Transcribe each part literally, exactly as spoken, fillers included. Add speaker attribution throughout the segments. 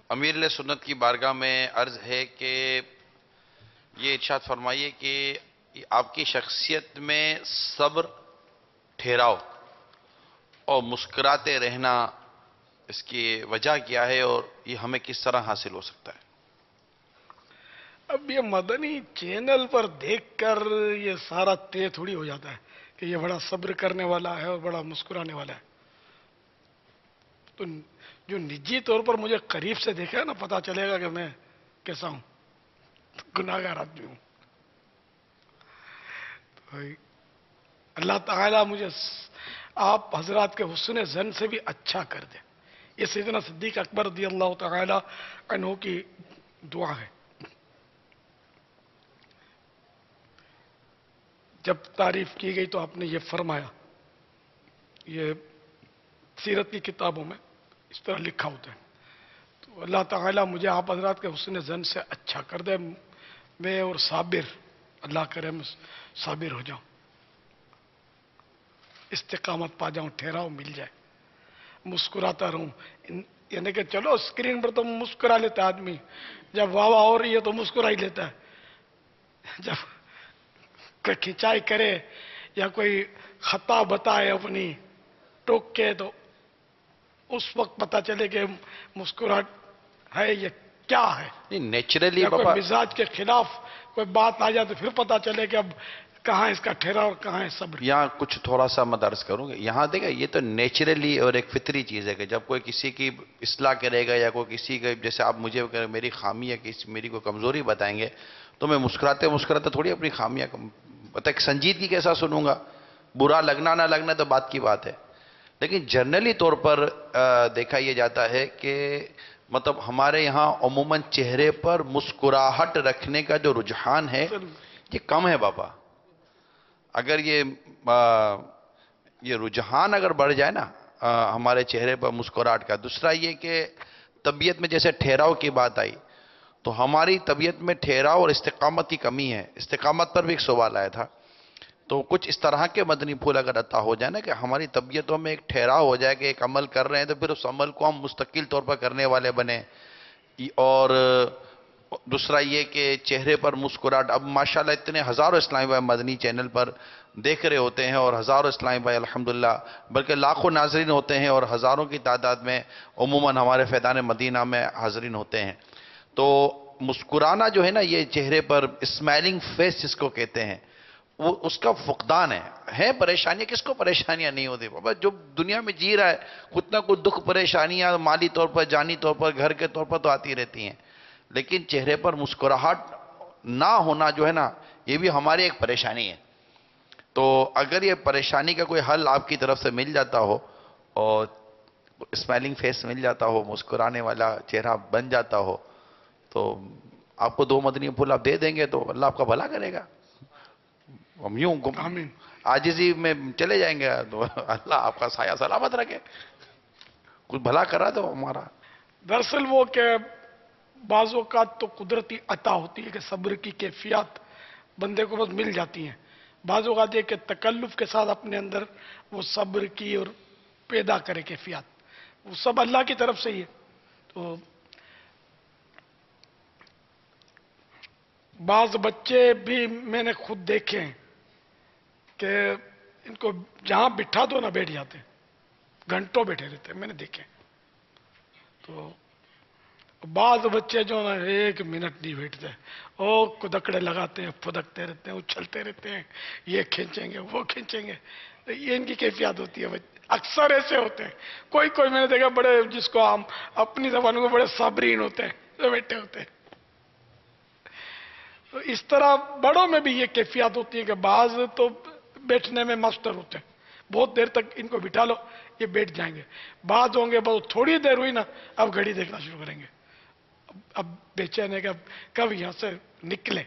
Speaker 1: امیر علیہ سنت کی بارگاہ میں عرض ہے کہ یہ ارشاد فرمائیے کہ آپ کی شخصیت میں صبر، ٹھہراؤ اور مسکراتے رہنا، اس کی وجہ کیا ہے اور یہ ہمیں کس طرح حاصل ہو سکتا ہے؟
Speaker 2: اب یہ مدنی چینل پر دیکھ کر یہ سارا طے تھوڑی ہو جاتا ہے کہ یہ بڑا صبر کرنے والا ہے اور بڑا مسکرانے والا ہے. تو جو نجی طور پر مجھے قریب سے دیکھا ہے نا، پتا چلے گا کہ میں کیسا ہوں، گناہگار آدمی ہوں. تو اللہ تعالیٰ مجھے آپ حضرات کے حسن زن سے بھی اچھا کر دے. یہ سیدنا صدیق اکبر رضی اللہ تعالیٰ عنہ کی دعا ہے. جب تعریف کی گئی تو آپ نے یہ فرمایا، یہ سیرت کی کتابوں میں اس طرح لکھا ہوتا ہے. تو اللہ تعالیٰ مجھے آپ حضرات کے حسن زن سے اچھا کر دے، میں اور صابر، اللہ کرے میں صابر ہو جاؤں، استقامت پا جاؤں، ٹھہراؤ مل جائے، مسکراتا رہوں. یعنی کہ چلو اسکرین پر تو مسکرا لیتا ہے آدمی، جب واہ واہ ہو رہی ہے تو مسکرا ہی لیتا ہے. جب کوئی کھنچائی کرے یا کوئی خطا بتائے اپنی ٹوک کے تو اس وقت پتا چلے کہ مسکراہٹ ہے یہ کیا ہے.
Speaker 1: نہیں، نیچرلی
Speaker 2: یا کوئی
Speaker 1: بابا،
Speaker 2: مزاج کے خلاف کوئی بات آ جائے تو پھر پتا چلے کہ اب کہاں اس کا ٹھہرا اور کہاں ہے صبر.
Speaker 1: یہاں کچھ تھوڑا سا میں درس کروں گا. یہاں دیکھا، یہ تو نیچرلی اور ایک فطری چیز ہے کہ جب کوئی کسی کی اصلاح کرے گا یا کوئی کسی کا، جیسے آپ مجھے میری خامی یا کسی میری کوئی کمزوری بتائیں گے تو میں مسکراتے مسکراتے تھوڑی اپنی خامیاں پتہ سنجیدگی کیسا سنوں گا. برا لگنا نہ لگنا تو بات کی بات ہے، لیکن جنرلی طور پر دیکھا یہ جاتا ہے کہ مطلب ہمارے یہاں عموماً چہرے پر مسکراہٹ رکھنے کا جو رجحان ہے یہ کم ہے بابا. اگر یہ یہ رجحان اگر بڑھ جائے نا ہمارے چہرے پر مسکراہٹ کا. دوسرا یہ کہ طبیعت میں جیسے ٹھہراؤ کی بات آئی تو ہماری طبیعت میں ٹھہراؤ اور استقامت کی کمی ہے. استقامت پر بھی ایک سوال آیا تھا. تو کچھ اس طرح کے مدنی پھول اگر عطا ہو جائے نا کہ ہماری طبیعتوں میں ایک ٹھہراؤ ہو جائے کہ ایک عمل کر رہے ہیں تو پھر اس عمل کو ہم مستقل طور پر کرنے والے بنیں. اور دوسرا یہ کہ چہرے پر مسکراہٹ، اب ماشاءاللہ اتنے ہزاروں اسلامی بھائی مدنی چینل پر دیکھ رہے ہوتے ہیں اور ہزاروں اسلامی بھائی الحمدللہ بلکہ لاکھوں ناظرین ہوتے ہیں اور ہزاروں کی تعداد میں عموماً ہمارے فیضان مدینہ میں حاضرین ہوتے ہیں. تو مسکرانا جو ہے نا یہ چہرے پر اسمائلنگ فیس جس کو کہتے ہیں وہ اس کا فقدان ہے. ہے پریشانیاں، کس کو پریشانیاں نہیں ہوتی بابا؟ جو دنیا میں جی رہا ہے کچھ نہ کچھ دکھ پریشانیاں مالی طور پر، جانی طور پر، گھر کے طور پر تو آتی رہتی ہیں. لیکن چہرے پر مسکراہٹ نہ ہونا جو ہے نا یہ بھی ہماری ایک پریشانی ہے. تو اگر یہ پریشانی کا کوئی حل آپ کی طرف سے مل جاتا ہو اور اسمائلنگ فیس مل جاتا ہو، مسکرانے والا چہرہ بن جاتا ہو، تو آپ کو دو مدنی پھول آپ دے دیں گے تو اللہ آپ کا بھلا کرے گا. ہم یوں
Speaker 2: آمین.
Speaker 1: عاجزی میں چلے جائیں گے تو اللہ آپ کا سایہ سلامت رکھے. کچھ بھلا کرا تو ہمارا.
Speaker 2: دراصل وہ کہ بعض اوقات تو قدرتی عطا ہوتی ہے کہ صبر کی کیفیات بندے کو بس مل جاتی ہیں. بعض اوقات یہ کہ تکلف کے ساتھ اپنے اندر وہ صبر کی اور پیدا کرے کیفیات، وہ سب اللہ کی طرف سے ہی ہے. تو بعض بچے بھی میں نے خود دیکھے ہیں کہ ان کو جہاں بٹھا دو نہ بیٹھ جاتے ہیں، گھنٹوں بیٹھے رہتے ہیں، میں نے دیکھے. تو بعض بچے جو نا ایک منٹ نہیں بیٹھتے، وہ کدکڑے لگاتے ہیں، پھدکتے رہتے ہیں، اچھلتے رہتے ہیں، یہ کھینچیں گے وہ کھینچیں گے. یہ ان کی کیفیات ہوتی ہے. اکثر ایسے ہوتے ہیں. کوئی کوئی میں نے دیکھا بڑے، جس کو ہم اپنی زبانوں میں بڑے صابرین ہوتے ہیں، جو بیٹھے ہوتے ہیں. تو اس طرح بڑوں میں بھی یہ کیفیات ہوتی ہے کہ بعض تو بیٹھنے میں مستر ہوتے ہیں، بہت دیر تک ان کو بٹھا لو یہ بیٹھ جائیں گے. بعض ہوں گے بہت تھوڑی دیر ہوئی نا اب گھڑی دیکھنا شروع کریں گے، اب بے چین ہے کہ کب یہاں سے نکلے.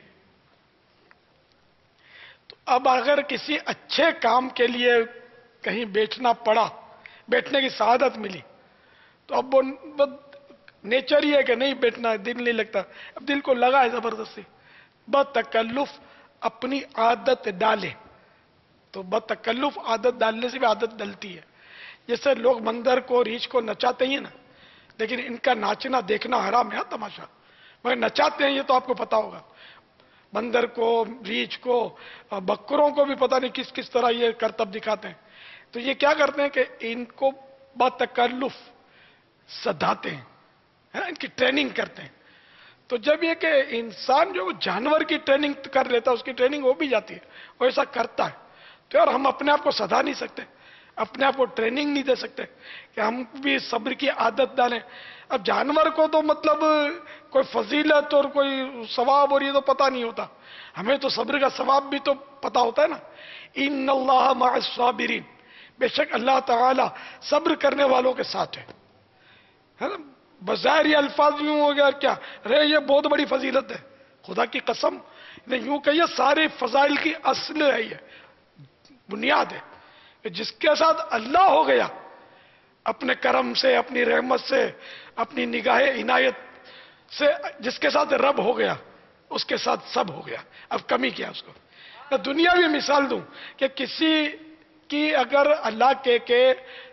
Speaker 2: تو اب اگر کسی اچھے کام کے لیے کہیں بیٹھنا پڑا، بیٹھنے کی سعادت ملی، تو اب وہ نیچر ہی ہے کہ نہیں بیٹھنا، دل نہیں لگتا. اب دل کو لگا ہے زبردستی، بتکلف اپنی عادت ڈالے. تو بتکلف عادت ڈالنے سے بھی عادت ڈلتی ہے. جیسے لوگ بندر کو، ریچھ کو نچاتے ہیں نا، لیکن ان کا ناچنا دیکھنا حرام ہے تماشا، مگر نچاتے ہیں یہ تو آپ کو پتا ہوگا، بندر کو، ریچھ کو، بکروں کو بھی پتہ نہیں کس کس طرح یہ کرتب دکھاتے ہیں. تو یہ کیا کرتے ہیں کہ ان کو بتکلف سدھاتے ہیں، ان کی ٹریننگ کرتے ہیں. تو جب یہ کہ انسان جو جانور کی ٹریننگ کر لیتا ہے، اس کی ٹریننگ ہو بھی جاتی ہے، وہ ایسا کرتا ہے، تو یار ہم اپنے آپ کو سدھا نہیں سکتے، اپنے آپ کو ٹریننگ نہیں دے سکتے کہ ہم بھی صبر کی عادت ڈالیں. اب جانور کو تو مطلب کوئی فضیلت اور کوئی ثواب اور یہ تو پتہ نہیں ہوتا، ہمیں تو صبر کا ثواب بھی تو پتہ ہوتا ہے نا. ان اللہ مع الصابرین، بے شک اللہ تعالی صبر کرنے والوں کے ساتھ ہے. ہے نا، بظاہر یہ الفاظ یوں ہو گیا کیا، رے یہ بہت بڑی فضیلت ہے، خدا کی قسم یوں کہیے سارے فضائل کی اصل ہے، یہ بنیاد ہے کہ جس کے ساتھ اللہ ہو گیا اپنے کرم سے، اپنی رحمت سے، اپنی نگاہ عنایت سے، جس کے ساتھ رب ہو گیا اس کے ساتھ سب ہو گیا. اب کمی کیا اس کو. میں دنیا بھی مثال دوں کہ کسی کی اگر اللہ کے کہ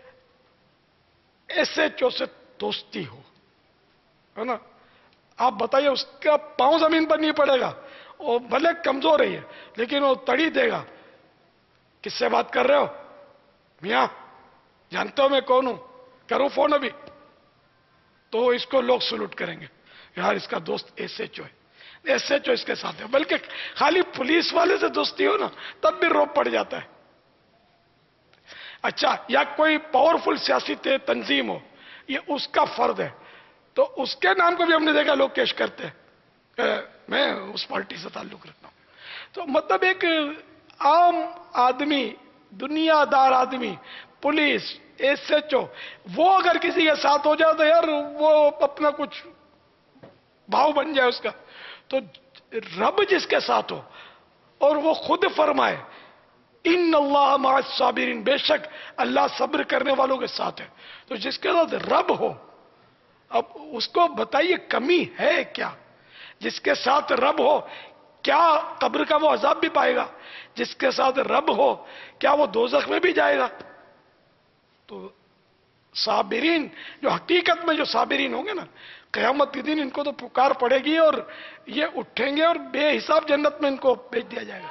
Speaker 2: ایسے چو سے دوستی ہو، ہے نا، آپ بتائیے اس کا پاؤں زمین پر نہیں پڑے گا، وہ بھلے کمزور ہے لیکن وہ تڑی دے گا. کس سے بات کر رہے ہو؟ میاں جانتے ہو میں کون ہوں، کروں فون ابھی؟ تو اس کو لوگ سلوٹ کریں گے، یار اس کا دوست ایس ایچ او ہے، ایس ایچ او اس کے ساتھ ہے. بلکہ خالی پولیس والے سے دوستی ہو نا تب بھی روپ پڑ جاتا ہے. اچھا، یا کوئی پاورفل سیاسی تنظیم ہو، یہ اس کا فرد ہے، تو اس کے نام کو بھی ہم نے دیکھا لوگ کیش کرتے ہیں کہ میں اس پارٹی سے تعلق رکھتا ہوں. تو مطلب ایک عام آدمی، دنیا دار آدمی، پولیس، ایس ایچ او، وہ اگر کسی کے ساتھ ہو جائے تو یار وہ اپنا کچھ بھاؤ بن جائے اس کا. تو رب جس کے ساتھ ہو اور وہ خود فرمائے ان اللہ مع الصابرین، بے شک اللہ صبر کرنے والوں کے ساتھ ہے، تو جس کے ساتھ رب ہو، اب اس کو بتائیے کمی ہے کیا؟ جس کے ساتھ رب ہو کیا قبر کا وہ عذاب بھی پائے گا؟ جس کے ساتھ رب ہو کیا وہ دوزخ میں بھی جائے گا؟ تو صابرین، جو حقیقت میں جو صابرین ہوں گے نا، قیامت کے دن ان کو تو پکار پڑے گی اور یہ اٹھیں گے اور بے حساب جنت میں ان کو بھیج دیا جائے گا.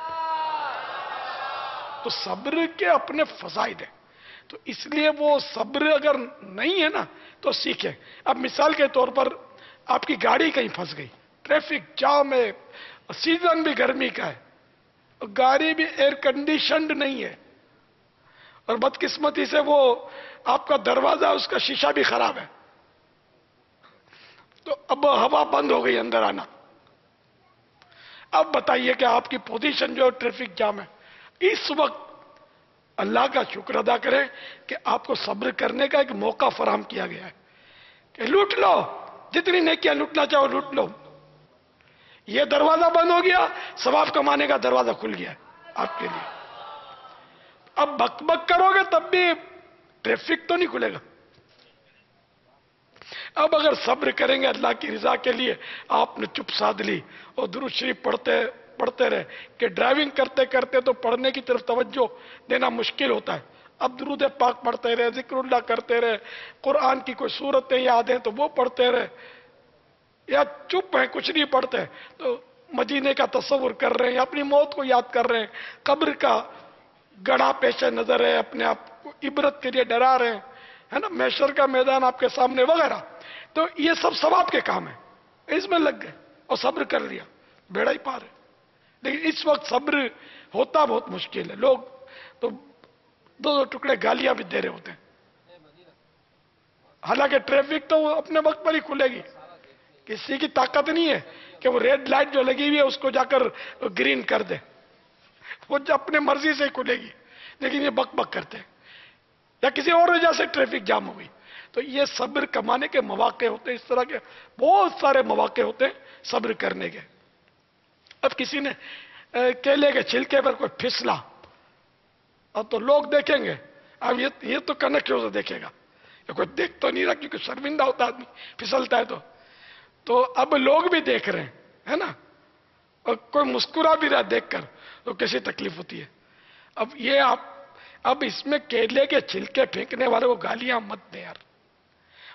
Speaker 2: تو صبر کے اپنے فضائل ہیں، تو اس لیے وہ صبر اگر نہیں ہے نا تو سیکھیں. اب مثال کے طور پر آپ کی گاڑی کہیں پھنس گئی، ٹریفک جام ہے، سیزن بھی گرمی کا ہے، گاڑی بھی ایئر کنڈیشنڈ نہیں ہے، اور بدقسمتی سے وہ آپ کا دروازہ، اس کا شیشہ بھی خراب ہے، تو اب ہوا بند ہو گئی اندر آنا. اب بتائیے کہ آپ کی پوزیشن جو ٹریفک جام ہے، اس وقت اللہ کا شکر ادا کریں کہ آپ کو صبر کرنے کا ایک موقع فراہم کیا گیا ہے کہ لوٹ لو، جتنی نیکیاں لوٹنا چاہو لوٹ لو. یہ دروازہ بند ہو گیا، ثواب کمانے کا دروازہ کھل گیا آپ کے لیے. اب بک بک کرو گے تب بھی ٹریفک تو نہیں کھلے گا. اب اگر صبر کریں گے اللہ کی رضا کے لیے، آپ نے چپ سادھ لی اور درود شریف پڑھتے پڑھتے رہے کہ ڈرائیونگ کرتے کرتے تو پڑھنے کی طرف توجہ دینا مشکل ہوتا ہے. اب درود پاک پڑھتے رہے، ذکر اللہ کرتے رہے، قرآن کی کوئی صورتیں یاد ہیں تو وہ پڑھتے رہے، یا چپ ہیں کچھ نہیں پڑھتے تو مدینے کا تصور کر رہے ہیں، اپنی موت کو یاد کر رہے ہیں، قبر کا گڑھا پیش نظر ہے، اپنے آپ کو عبرت کے لیے ڈرا رہے ہیں، ہے نا، محشر کا میدان آپ کے سامنے وغیرہ. تو یہ سب ثواب کے کام ہیں، اس میں لگ گئے اور صبر کر لیا، بیڑا ہی پار ہے. لیکن اس وقت صبر ہوتا بہت مشکل ہے. لوگ تو دو دو ٹکڑے گالیاں بھی دے رہے ہوتے ہیں، حالانکہ ٹریفک تو وہ اپنے وقت پر ہی کھلے گی. کسی کی طاقت نہیں ہے کہ وہ ریڈ لائٹ جو لگی ہوئی ہے اس کو جا کر گرین کر دے، وہ اپنے مرضی سے ہی کھلے گی. لیکن یہ بک بک کرتے ہیں، یا کسی اور وجہ سے ٹریفک جام ہو گئی. تو یہ صبر کمانے کے مواقع ہوتے ہیں، اس طرح کے بہت سارے مواقع ہوتے ہیں صبر کرنے کے. اب کسی نے کیلے کے چھلکے پر کوئی پھسلا، اب تو لوگ دیکھیں گے، اب یہ تو کنکٹر سے دیکھے گا، کوئی دیکھ تو نہیں رہا کیونکہ شرمندہ ہوتا آدمی پھسلتا ہے تو تو اب لوگ بھی دیکھ رہے ہیں، ہے نا، اور کوئی مسکرا بھی رہا دیکھ کر تو کیسی تکلیف ہوتی ہے. اب یہ آپ اب اس میں کیلے کے چھلکے پھینکنے والے کو گالیاں مت دیں یار،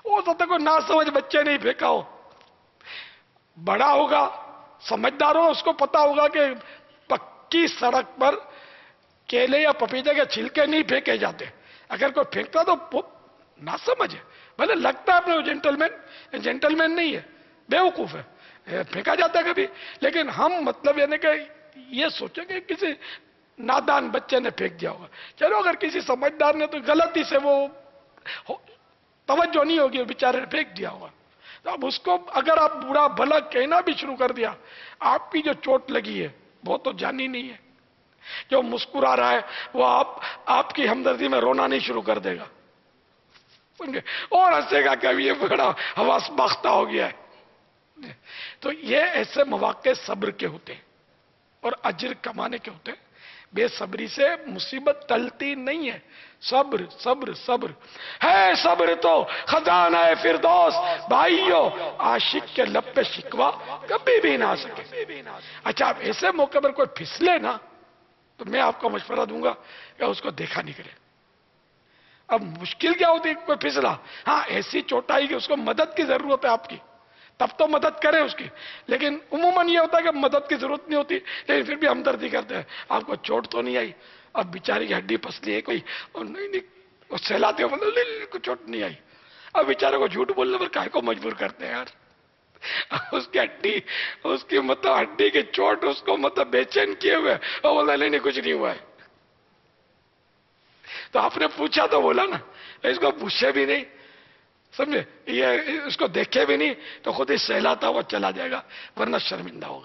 Speaker 2: ہو سکتا کوئی نہ سمجھ بچے نہیں پھینکا ہو، بڑا ہوگا سمجھدار ہو، اس کو پتا ہوگا کہ پکی سڑک پر کیلے یا پپیتے کے چھلکے نہیں پھینکے جاتے. اگر کوئی پھینکتا تو نہ سمجھ ہے، بھلے لگتا ہے اپنے جینٹل مین، جینٹل مین نہیں ہے، بیوقوف ہے، پھینکا جاتا ہے کبھی. لیکن ہم مطلب یعنی کہ یہ سوچیں کہ کسی نادان بچے نے پھینک دیا ہوگا. چلو اگر کسی سمجھدار نے تو غلطی سے وہ توجہ نہیں ہوگی، بیچارے نے پھینک دیا ہوگا. تو اب اس کو اگر آپ برا بھلا کہنا بھی شروع کر دیا، آپ کی جو چوٹ لگی ہے وہ تو جانی نہیں ہے. جو مسکرا رہا ہے وہ آپ آپ کی ہمدردی میں رونا نہیں شروع کر دے گا، سمجھے، اور ہنسے گا کہ اب یہ بڑا حواس باختہ ہو گیا ہے. تو یہ ایسے مواقع صبر کے ہوتے ہیں اور اجر کمانے کے ہوتے ہیں. بے صبری سے مصیبت ٹلتی نہیں ہے. صبر صبر صبر ہے، صبر تو خزانہ ہے فردوس، بھائیو عاشق کے لب پہ شکوا کبھی بھی نہ آ سکے. اچھا اب ایسے موقع پر کوئی پھسلے نا تو میں آپ کو مشورہ دوں گا کہ اس کو دیکھا نہیں کرے. اب مشکل کیا ہوتی ہے، کوئی پھسلا، ہاں ایسی چوٹائی کہ اس کو مدد کی ضرورت ہے آپ کی، تب تو مدد کریں اس کی. لیکن عموماً یہ ہوتا ہے کہ مدد کی ضرورت نہیں ہوتی لیکن پھر بھی ہمدردی کرتے ہیں. آپ کو چوٹ تو نہیں آئی، اب بیچاری کی ہڈی پسلی ہے کوئی، اور نہیں نہیں سہلاتے ہو کو چوٹ نہیں آئی، اب بیچارے کو جھوٹ بولنے پر کاہے کو مجبور کرتے ہیں یار. اس کی ہڈی اس کی مطلب ہڈی کی چوٹ اس کو مطلب بے چین کیے ہوئے، اور بولتا نہیں نہیں کچھ نہیں ہوا ہے. تو آپ نے پوچھا تو بولا نا، اس کو پوچھے بھی نہیں، سمجھے، یہ اس کو دیکھے بھی نہیں تو خود ہی سہلاتا ہوا چلا جائے گا، ورنہ شرمندہ ہوگا.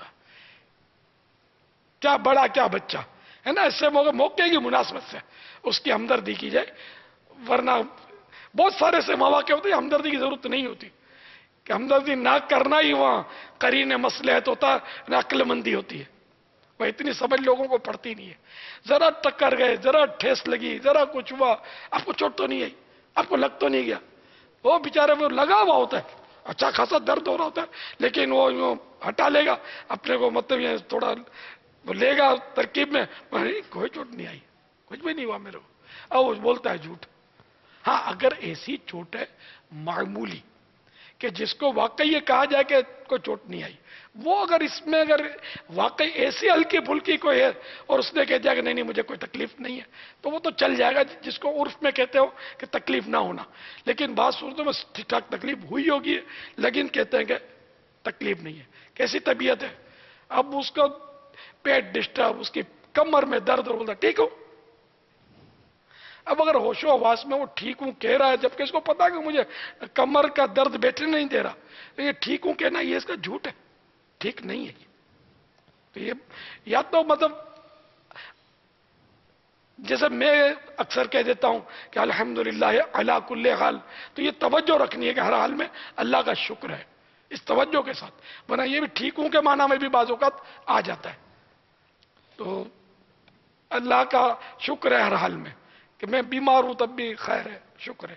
Speaker 2: کیا بڑا کیا بچہ ہے نا. اس سے موقع موقع کی مناسبت سے اس کی ہمدردی کی جائے، ورنہ بہت سارے سے مواقع ہوتے ہیں ہمدردی کی ضرورت نہیں ہوتی، کہ ہمدردی نہ کرنا ہی وہاں قرین مصلحت ہوتا ہے، نہ عقل مندی ہوتی ہے. وہ اتنی سمجھ لوگوں کو پڑتی نہیں ہے. ذرا ٹکر گئے، ذرا ٹھیس لگی، ذرا کچھ ہوا، آپ کو چوٹ تو نہیں آئی، آپ کو لگ تو نہیں گیا، وہ بیچارے وہ لگا ہوا ہوتا ہے، اچھا خاصا درد ہو رہا ہوتا ہے، لیکن وہ یوں ہٹا لے گا اپنے کو، مطلب یہ تھوڑا وہ لے گا ترکیب میں، کوئی چوٹ نہیں آئی، کچھ بھی نہیں ہوا میرے کو. اور وہ بولتا ہے جھوٹ. ہاں اگر ایسی چوٹ ہے معمولی کہ جس کو واقعی یہ کہا جائے کہ کوئی چوٹ نہیں آئی، وہ اگر اس میں اگر واقعی ایسی ہلکی پھلکی کوئی ہے اور اس نے کہہ دیا کہ نہیں نہیں مجھے کوئی تکلیف نہیں ہے، تو وہ تو چل جائے گا، جس کو عرف میں کہتے ہو کہ تکلیف نہ ہونا. لیکن بعض صورتوں میں ٹھیک ٹھاک تکلیف ہوئی ہوگی لیکن کہتے ہیں کہ تکلیف نہیں ہے. کیسی طبیعت ہے، اب اس کو پیٹ ڈسٹرب، اس کی کمر میں درد، اور بولتا ٹھیک ہو. اب اگر ہوش و حواس میں وہ ٹھیک ہوں کہہ رہا ہے جبکہ اس کو پتا کہ مجھے کمر کا درد بیٹھنے نہیں دے رہا، تو یہ ٹھیک ہوں کہنا یہ اس کا جھوٹ ہے، ٹھیک نہیں ہے. تو یہ یا تو مطلب جیسے میں اکثر کہہ دیتا ہوں کہ الحمدللہ علی کل حال، تو یہ توجہ رکھنی ہے کہ ہر حال میں اللہ کا شکر ہے، اس توجہ کے ساتھ. ورنہ یہ بھی ٹھیک ہوں کے معنی میں بھی بعض اوقات آ جاتا ہے. تو اللہ کا شکر ہے ہر حال میں، کہ میں بیمار ہوں تب بھی خیر ہے، شکر ہے.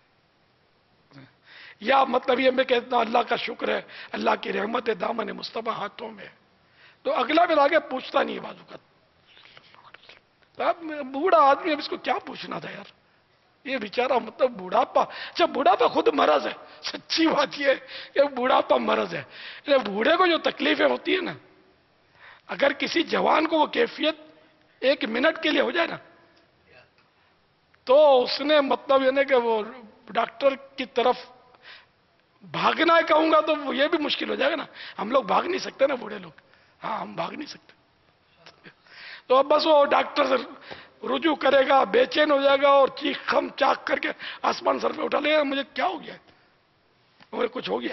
Speaker 2: یا مطلب یہ میں کہتا ہوں اللہ کا شکر ہے، اللہ کی رحمت دامن مصطفیٰ ہاتھوں میں، تو اگلا پھر آگے پوچھتا نہیں ہے بعض اوقات. تو اب بوڑھا آدمی، اب اس کو کیا پوچھنا تھا یار، یہ بیچارہ مطلب بوڑھاپا. اچھا بوڑھاپا خود مرض ہے، سچی بات یہ ہے کہ بوڑھاپا مرض ہے. بوڑھے کو جو تکلیفیں ہوتی ہیں نا، اگر کسی جوان کو وہ کیفیت ایک منٹ کے لیے ہو جائے نا، تو اس نے مطلب یہ کہ وہ ڈاکٹر کی طرف بھاگنا ہے کہوں گا تو یہ بھی مشکل ہو جائے گا نا. ہم لوگ بھاگ نہیں سکتے نا، بوڑھے لوگ، ہاں ہم بھاگ نہیں سکتے. تو اب بس وہ ڈاکٹر سے رجوع کرے گا، بے چین ہو جائے گا اور چیخ خم چاک کر کے آسمان سر پہ اٹھا لے گا، مجھے کیا ہو گیا، مجھے کچھ ہو گیا.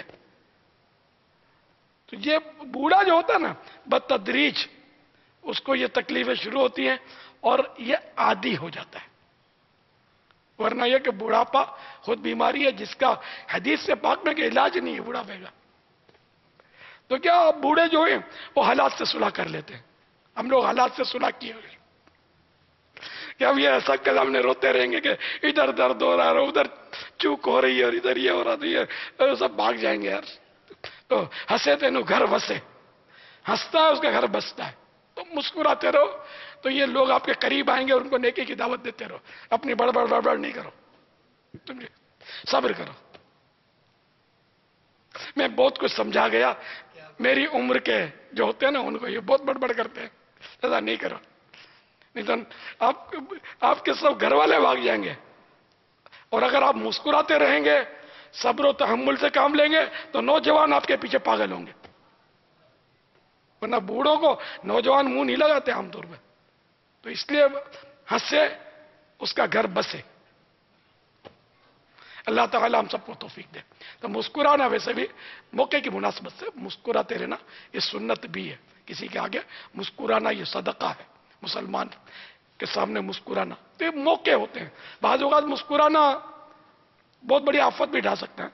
Speaker 2: تو یہ بوڑھا جو ہوتا ہے نا، بتدریج اس کو یہ تکلیفیں شروع ہوتی ہیں اور یہ عادی ہو جاتا ہے. ورنہ یہ کہ بوڑھاپا خود بیماری ہے جس کا حدیث سے پاک میں کہ علاج نہیں ہے بوڑھاپے کا. تو کیا بوڑھے جو ہیں وہ حالات سے صلح کر لیتے ہیں. ہم لوگ حالات سے صلح کیے ہوئے کہ اب یہ ایسا کل ہم نے روتے رہیں گے کہ ادھر درد ہو رہا ہے، ادھر چوک ہو رہی ہے، اور ادھر یہ ہو رہا ہے، سب بھاگ جائیں گے یار. تو ہنسے تینو گھر وسے، ہنستا ہے اس کا گھر بستا ہے. تو مسکراتے رہو تو یہ لوگ آپ کے قریب آئیں گے اور ان کو نیکی کی دعوت دیتے رہو. اپنی بڑبڑ بڑبڑ نہیں کرو، سمجھے، صبر کرو. میں بہت کچھ سمجھا گیا. میری عمر کے جو ہوتے ہیں نا ان کو یہ بہت بڑبڑ کرتے ہیں. ایسا نہیں کرو, نہیں تو آپ آپ کے سب گھر والے بھاگ جائیں گے. اور اگر آپ مسکراتے رہیں گے, صبر و تحمل سے کام لیں گے, تو نوجوان آپ کے پیچھے پاگل ہوں گے. ورنہ بوڑھوں کو نوجوان منہ نہیں لگاتے عام طور پہ. تو اس لیے ہنسے, اس کا گھر بسے. اللہ تعالیٰ ہم سب کو توفیق دے. تو مسکرانا ویسے بھی موقع کی مناسبت سے مسکراتے رہنا یہ سنت بھی ہے. کسی کے آگے مسکرانا یہ صدقہ ہے, مسلمان کے سامنے مسکرانا. تو یہ موقع ہوتے ہیں. بعض اوقات مسکرانا بہت بڑی آفت بھی ڈال سکتے ہیں.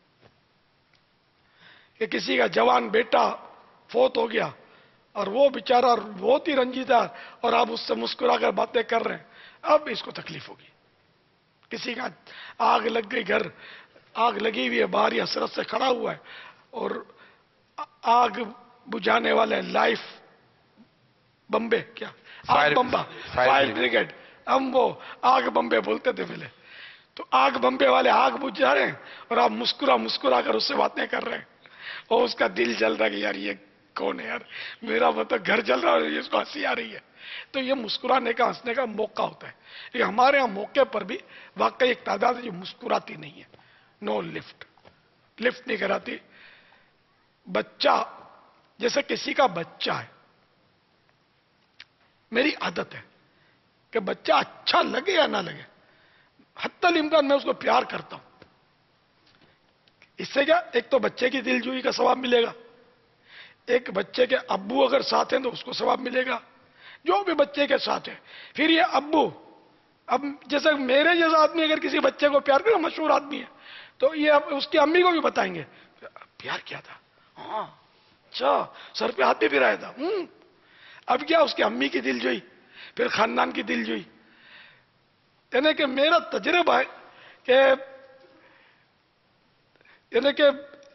Speaker 2: کہ کسی کا جوان بیٹا فوت ہو گیا اور وہ بیچارہ بہت ہی رنجیدہ, اور آپ اس سے مسکرا کر باتیں کر رہے ہیں, اب اس کو تکلیف ہوگی. کسی کا آگ لگ گئی, گھر آگ لگی ہوئی ہے, باہر ہی حسرت سے کھڑا ہوا ہے, اور آگ بجھانے والے لائف بمبے, کیا آگ بمبا, فائر بریگیڈ, ہم وہ آگ بمبے بولتے تھے پہلے. تو آگ بمبے والے آگ بجھا رہے ہیں, اور آپ مسکرا مسکرا کر اس سے باتیں کر رہے ہیں, اور اس کا دل جل رہا ہے کہ یار یہ کون ہے یار, میرا مطلب گھر جل رہا ہے, اور اس کو ہنسی آ رہی ہے. تو یہ مسکرانے کا, ہنسنے کا موقع ہوتا ہے. یہ ہمارے ہاں موقع پر بھی واقعی ایک تعداد ہے جو مسکراتی نہیں ہے. نو لفٹ, لفٹ نہیں کراتی. بچہ, جیسے کسی کا بچہ ہے, میری عادت ہے کہ بچہ اچھا لگے یا نہ لگے, حتی الامکان میں اس کو پیار کرتا ہوں. اس سے کیا, ایک تو بچے کی دل جوئی کا ثواب ملے گا, ایک بچے کے ابو اگر ساتھ ہیں تو اس کو ثواب ملے گا, جو بھی بچے کے ساتھ ہے. پھر یہ ابو, اب جیسے میرے جیسا آدمی اگر کسی بچے کو پیار کرے, مشہور آدمی ہے, تو یہ اس کی امی کو بھی بتائیں گے پیار کیا تھا, ہاں اچھا, سر پہ ہاتھ بھی پھرایا تھا. ہوں اب کیا, اس کی امی کی دل جوئی, پھر خاندان کی دل جوئی. یعنی کہ میرا تجربہ ہے کہ یعنی کہ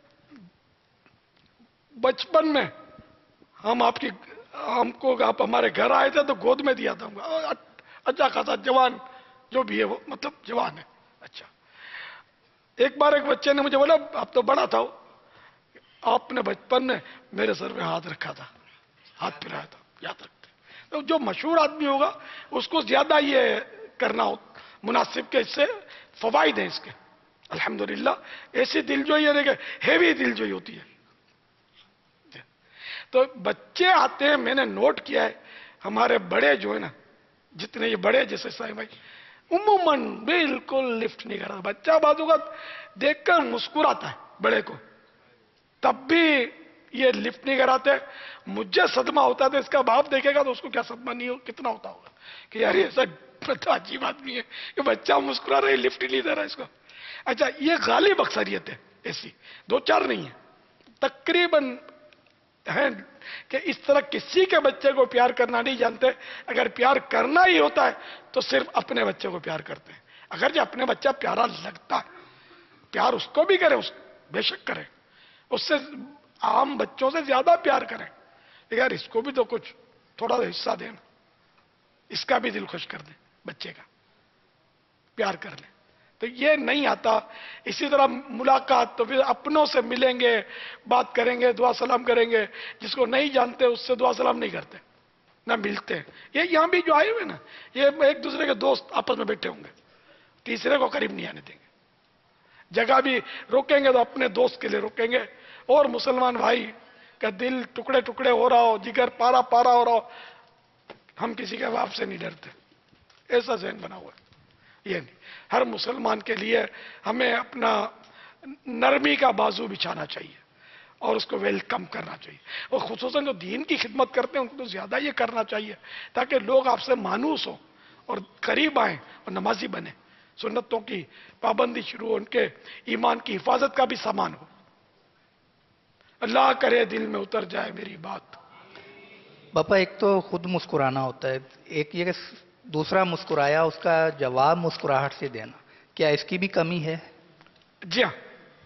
Speaker 2: بچپن میں ہم آپ کی ہم کو آپ ہمارے گھر آئے تھے تو گود میں دیا تھا, اچھا خاصا جوان جو بھی ہے وہ, مطلب جوان ہے. اچھا, ایک بار ایک بچے نے مجھے بولا, اب تو بڑا تھا, آپ نے بچپن میں میرے سر پہ ہاتھ رکھا تھا, ہاتھ پھرایا تھا, یاد رکھتے. تو جو مشہور آدمی ہوگا اس کو زیادہ یہ کرنا ہو مناسب, کے اس سے فوائد ہیں اس کے الحمدللہ. ایسی دل جوئی ہے کہ ہیوی دل جوئی ہوتی ہے. تو بچے آتے ہیں, میں نے نوٹ کیا ہے ہمارے بڑے جو ہے نا, جتنے یہ بڑے جیسے صاحب بھائی, عموماً بالکل لفٹ نہیں کرتا. بچہ بعض اوقات دیکھ کر مسکراتا ہے بڑے کو, تب بھی یہ لفٹ نہیں کراتے. مجھے صدمہ ہوتا ہے, تو اس کا باپ دیکھے گا تو اس کو کیا صدمہ نہیں ہو, کتنا ہوتا ہوگا کہ یار یہ سب عجیب آدمی ہے, کہ بچہ مسکرا رہا ہے, لفٹ ہی نہیں دے رہا اس کو. اچھا, یہ غالب اکثریت ہے ایسی, دو چار نہیں ہے, تقریباً ہیں کہ اس طرح کسی کے بچے کو پیار کرنا نہیں جانتے. اگر پیار کرنا ہی ہوتا ہے تو صرف اپنے بچے کو پیار کرتے ہیں. اگر جو اپنے بچہ پیارا لگتا ہے, پیار اس کو بھی کرے, اس بے شک کرے, اس سے عام بچوں سے زیادہ پیار کریں, لیکن یار اس کو بھی تو کچھ تھوڑا سا حصہ دیں, اس کا بھی دل خوش کر دیں, بچے کا پیار کر لیں. تو یہ نہیں آتا. اسی طرح ملاقات, تو پھر اپنوں سے ملیں گے, بات کریں گے, دعا سلام کریں گے. جس کو نہیں جانتے اس سے دعا سلام نہیں کرتے, نہ ملتے ہیں. یہ یہاں بھی جو آئے ہوئے نا, یہ ایک دوسرے کے دوست آپس میں بیٹھے ہوں گے, تیسرے کو قریب نہیں آنے دیں گے. جگہ بھی روکیں گے تو اپنے دوست کے لیے روکیں گے. اور مسلمان بھائی کا دل ٹکڑے ٹکڑے ہو رہا ہو, جگر پارا پارا ہو رہا ہو, ہم کسی کے باپ سے نہیں ڈرتے. ایسا ذہن بنا ہوا ہے. یہ نہیں, ہر مسلمان کے لیے ہمیں اپنا نرمی کا بازو بچھانا چاہیے اور اس کو ویلکم کرنا چاہیے. اور خصوصاً جو دین کی خدمت کرتے ہیں ان کو تو زیادہ یہ کرنا چاہیے, تاکہ لوگ آپ سے مانوس ہوں اور قریب آئیں اور نمازی بنیں. سنتوں کی پابندی شروع ہو, ان کے ایمان کی حفاظت کا بھی سامان ہو. اللہ کرے دل میں اتر جائے میری بات.
Speaker 3: باپا, ایک تو خود مسکرانا ہوتا ہے, ایک یہ کہ دوسرا مسکرایا اس کا جواب مسکراہٹ سے دینا, کیا اس کی بھی کمی ہے؟
Speaker 2: جی ہاں,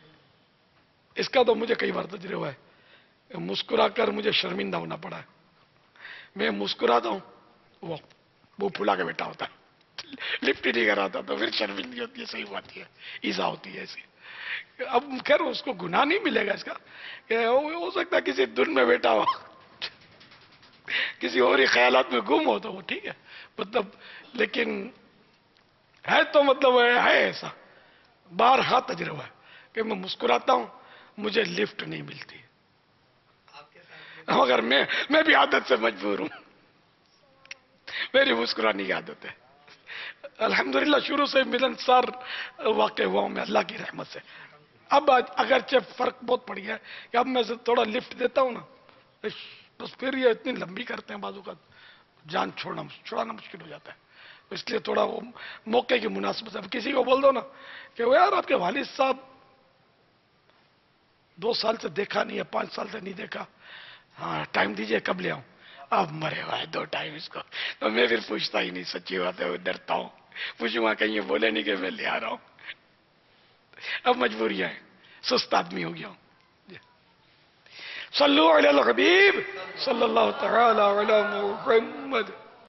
Speaker 2: اس کا تو مجھے کئی بار تجربہ ہے. مسکرا کر مجھے شرمندہ ہونا پڑا ہے. میں مسکراتا ہوں, وہ وہ پھلا کے بیٹھا ہوتا ہے, لفٹ ہی نہیں کراتا, تو پھر شرمندگی ہوتی ہے. صحیح بات ہے, ایزا ہوتی ہے ایسی. اب خیر اس کو گناہ نہیں ملے گا اس کا کہ ہو سکتا ہے کسی دن میں بیٹھا ہو کسی اور ہی خیالات میں گم ہو تو وہ ٹھیک ہے مطلب، لیکن ہے تو مطلب ہے ایسا بارہا تجربہ ہے کہ میں مسکراتا ہوں مجھے لفٹ نہیں ملتی، مگر میں میں بھی عادت سے مجبور ہوں، میری مسکرانے کی عادت ہے الحمدللہ، شروع سے ملنسار واقع ہوا ہوں میں اللہ کی رحمت سے۔ اب اگرچہ فرق بہت پڑ گیا ہے کہ اب میں تھوڑا لفٹ دیتا ہوں نا بس پھر یہ اتنی لمبی کرتے ہیں بعض اوقات جان چھوڑنا چھوڑانا مشکل ہو جاتا ہے، اس لیے تھوڑا وہ موقع کی مناسبت سے اب کسی کو بول دو نا کہ وہ یار آپ کے والد صاحب دو سال سے دیکھا نہیں ہے، پانچ سال سے نہیں دیکھا، ہاں ٹائم دیجئے کب لے آؤں، اب مرے ہوا ہے دو ٹائم اس کو، تو میں پھر پوچھتا ہی نہیں، سچی بات ہے وہ ڈرتا ہوں، پوچھوں گا کہیں یہ بولے نہیں کہ میں لے آ رہا ہوں، اب مجبوریاں ہیں، سست آدمی ہو گیا ہوں۔ صلو علی الحبیب صلی اللہ تعالی علی محمد۔